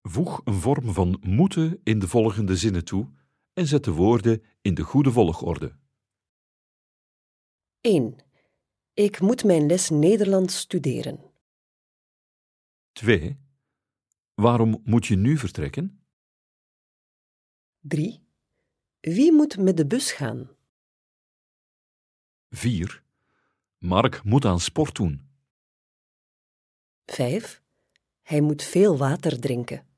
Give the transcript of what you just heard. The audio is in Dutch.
Voeg een vorm van moeten in de volgende zinnen toe en zet de woorden in de goede volgorde. 1. Ik moet mijn les Nederlands studeren. 2. Waarom moet je nu vertrekken? 3. Wie moet met de bus gaan? 4. Mark moet aan sport doen. 5. Hij moet veel water drinken.